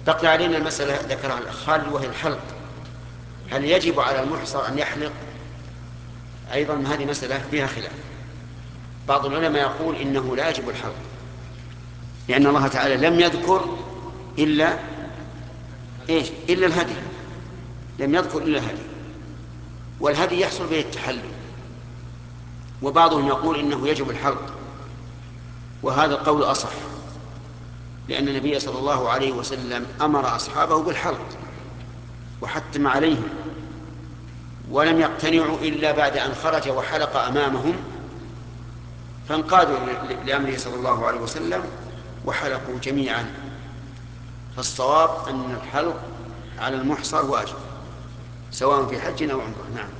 بقي علينا المسألة ذكرها الأخ خالد وهي الحلق. هل يجب على المحصر أن يحلق؟ أيضا هذه مسألة فيها خلاف. بعض العلماء يقول إنه لا يجب الحلق، لأن الله تعالى لم يذكر إلا إلا الهدي، لم يذكر إلا الهدي، والهدي يحصل به التحلل. وبعضهم يقول إنه يجب الحلق، وهذا القول أصح، لأن النبي صلى الله عليه وسلم أمر أصحابه بالحلق وحتم عليهم، ولم يقتنعوا إلا بعد أن خرج وحلق أمامهم، فانقادوا لأمره صلى الله عليه وسلم وحلقوا جميعا. فالصواب أن الحلق على المحصر واجب، سواء في حج أو عمره. نعم.